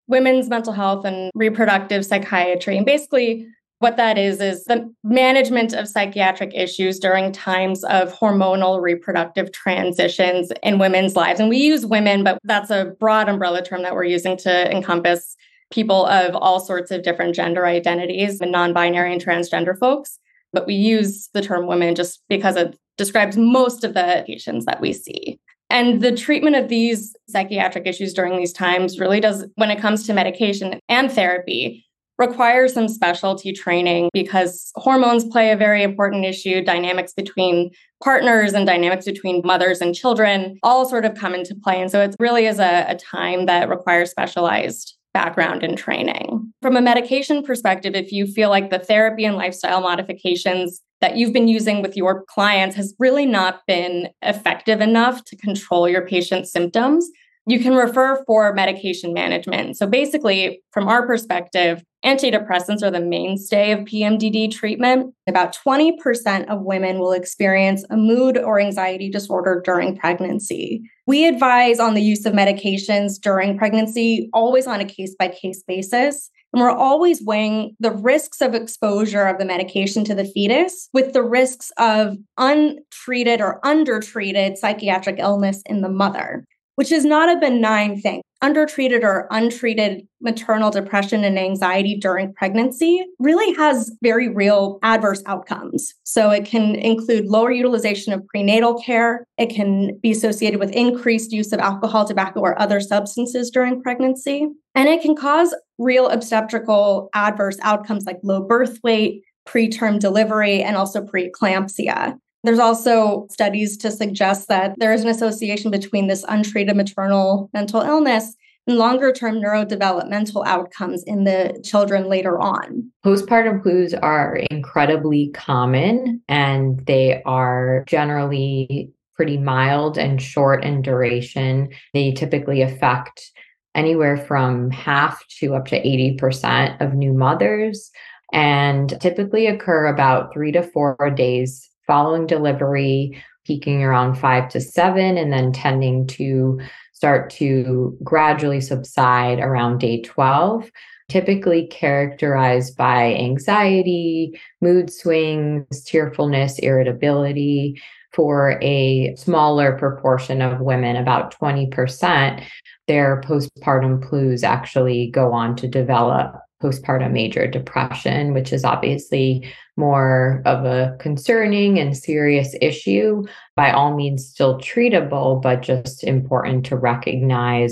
women's mental health and reproductive psychiatry. And basically, what that is the management of psychiatric issues during times of hormonal reproductive transitions in women's lives. And we use women, but that's a broad umbrella term that we're using to encompass people of all sorts of different gender identities and non-binary and transgender folks. But we use the term women just because it describes most of the patients that we see. And the treatment of these psychiatric issues during these times really does, when it comes to medication and therapy, requires some specialty training because hormones play a very important issue. Dynamics between partners and dynamics between mothers and children all sort of come into play. And so it really is a time that requires specialized background and training. From a medication perspective, if you feel like the therapy and lifestyle modifications that you've been using with your clients has really not been effective enough to control your patient's symptoms, you can refer for medication management. So basically, from our perspective, antidepressants are the mainstay of PMDD treatment. About 20% of women will experience a mood or anxiety disorder during pregnancy. We advise on the use of medications during pregnancy, always on a case-by-case basis. And we're always weighing the risks of exposure of the medication to the fetus with the risks of untreated or undertreated psychiatric illness in the mother, which is not a benign thing. Undertreated or untreated maternal depression and anxiety during pregnancy really has very real adverse outcomes. So it can include lower utilization of prenatal care. It can be associated with increased use of alcohol, tobacco, or other substances during pregnancy. And it can cause real obstetrical adverse outcomes like low birth weight, preterm delivery, and also preeclampsia. There's also studies to suggest that there is an association between this untreated maternal mental illness and longer-term neurodevelopmental outcomes in the children later on. Postpartum blues are incredibly common, and they are generally pretty mild and short in duration. They typically affect anywhere from half to up to 80% of new mothers, and typically occur about 3 to 4 days following delivery, peaking around 5 to 7, and then tending to start to gradually subside around day 12, typically characterized by anxiety, mood swings, tearfulness, irritability. For a smaller proportion of women, about 20%, their postpartum blues actually go on to develop postpartum major depression, which is obviously more of a concerning and serious issue, by all means still treatable, but just important to recognize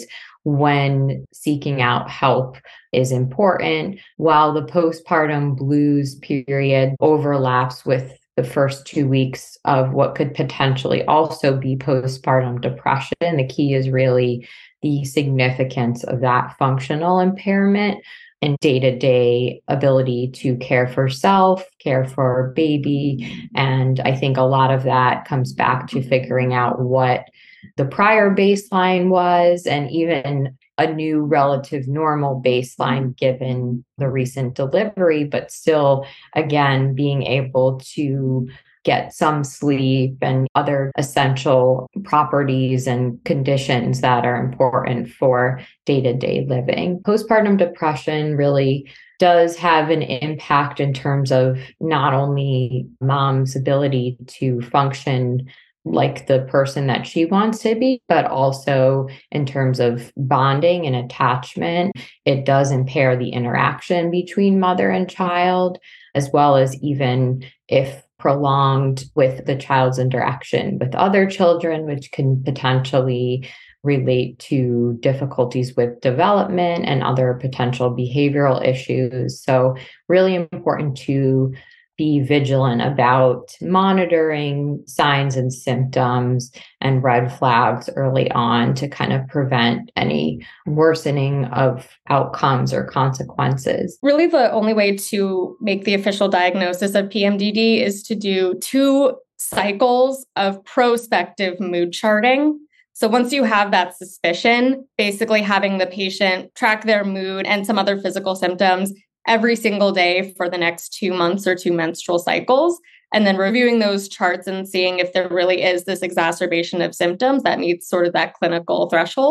when seeking out help is important. While the postpartum blues period overlaps with the first 2 weeks of what could potentially also be postpartum depression, the key is really the significance of that functional impairment and day-to-day ability to care for self, care for baby. And I think a lot of that comes back to figuring out what the prior baseline was, and even a new relative normal baseline given the recent delivery, but still, again, being able to get some sleep and other essential properties and conditions that are important for day-to-day living. Postpartum depression really does have an impact in terms of not only mom's ability to function like the person that she wants to be, but also in terms of bonding and attachment. It does impair the interaction between mother and child, as well as even if prolonged with the child's interaction with other children, which can potentially relate to difficulties with development and other potential behavioral issues. So really important to be vigilant about monitoring signs and symptoms and red flags early on to kind of prevent any worsening of outcomes or consequences. Really, the only way to make the official diagnosis of PMDD is to do 2 cycles of prospective mood charting. So once you have that suspicion, basically having the patient track their mood and some other physical symptoms every single day for the next 2 months or 2 menstrual cycles, and then reviewing those charts and seeing if there really is this exacerbation of symptoms that meets sort of that clinical threshold.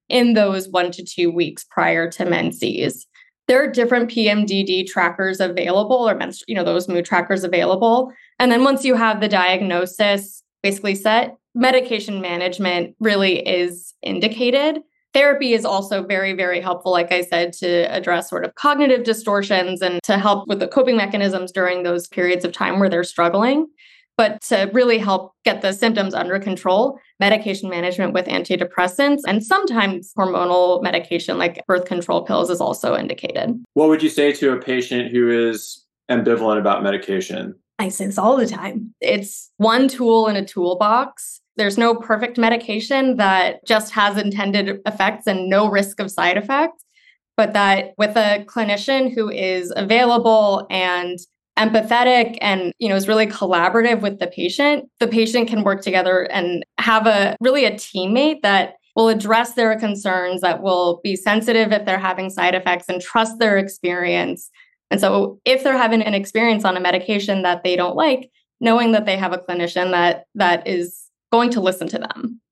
in those 1 to 2 weeks prior to menses. There are different PMDD trackers available, or those mood trackers available. And then once you have the diagnosis basically set, medication management really is indicated. Therapy is also very, very helpful, like I said, to address sort of cognitive distortions and to help with the coping mechanisms during those periods of time where they're struggling. But to really help get the symptoms under control, medication management with antidepressants and sometimes hormonal medication like birth control pills is also indicated. What would you say to a patient who is ambivalent about medication? I say this all the time. It's one tool in a toolbox. There's no perfect medication that just has intended effects and no risk of side effects, but that with a clinician who is available and empathetic and is really collaborative with the patient can work together and have a teammate that will address their concerns, that will be sensitive if they're having side effects and trust their experience. And so if they're having an experience on a medication that they don't like, knowing that they have a clinician that is going to listen to them.